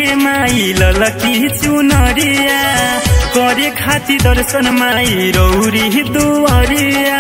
लेके माई ललकी चुनरिया करे खाती दर्शन माई रौरी दुआरिया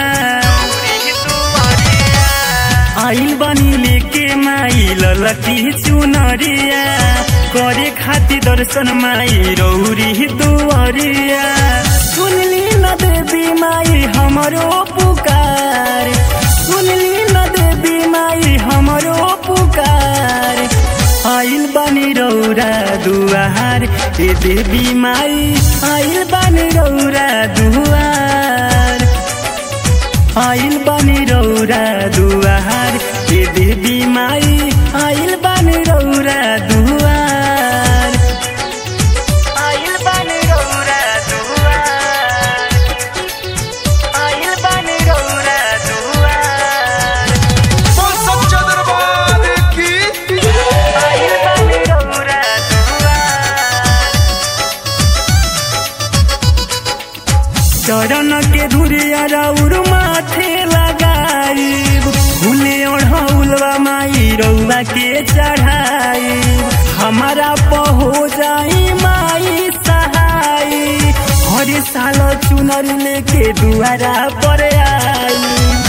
आइल बानी लेके माई ललकी चुनरिया करे खाती दर्शन माई रौरी दुआरिया सुनली न देवी माई हमरो पुकार सुनली न देवी माई हमरो पुकार आइल बानी रौरा दुआर ए देवी माई आइल बानी रौरा दुआर आइल बानी रौरा दुआर ए देवी माई आइल बानी रौरा दुआर आइल बानी रौरा दुआर आइल बानी रौरा दुआर बोल सच्चा दरबार की आइल बानी रौरा दुआर चरण के धुरिया राउर माथे लगाई भूले ओढ़ौलवा माई रौवा के चढ़ाई हमारा पहो जाई माई सहाई हर साल चुनर लेके दुआरा पर आई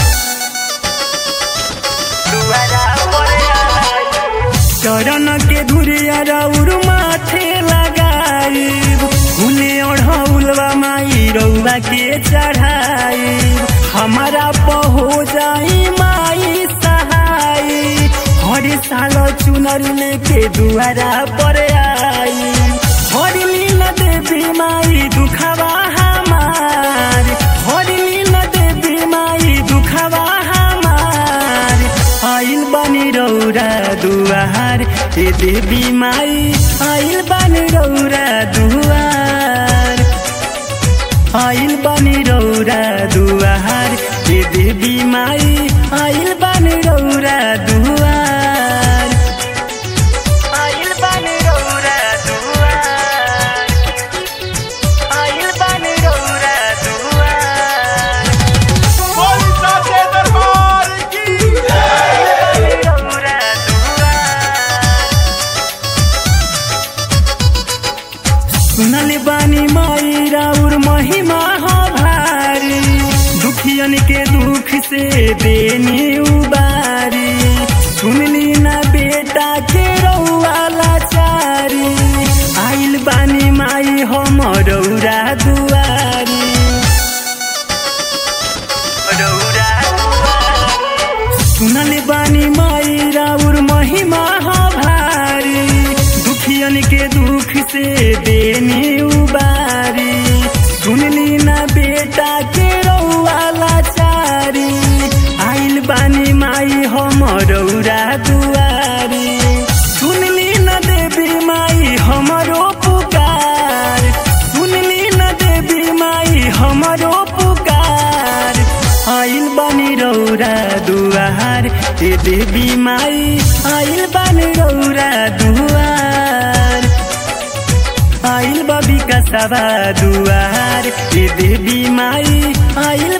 दुआरा पर आई चरण के धुरिया राउर माथे लगाई भूले ओढ़ौलवा माई रौवा के चढ़ाई हमारा पहो जाई माई सहाई हर साल चुनर लेके दुआरा पर आई हर लीला देवी माई दुखवा हमार हर लीला देवी माई दुखवा हमार आइल बानी रौरा दुआर ए देवी माई आइल बानी रौरा दुआर आइल बानी रौरा दुआर ए देवी माई आइल बानी रौरा दुआर आइल बानी रौरा दुआर आइल बानी रौरा दुआर बोल सच्चे दरबार की रौरा दुआर सुनल बानी माई राउर महिमा हो भारी दुखियन के दुख से देनी उबारी सुनली ना बेटा के रौआ लाचारी आइल बानी माई हम रौरा दुआरी रौरा सुनल बानी माई राउर महिमा हो भारी दुखियन के दुख से देनी उबारी सुनली ना बेटा के रौआ लाचारी आइल बानी माई हम रौरा दुआरी सुनली न देवी माई हमरो पुकार सुनली न देवी माई हमरो पुकार आइल बानी रौरा दुआर ए देवी माई आइल बानी रौरा दुआर आइल बबी का सवा दुआर ए देवी माई आइल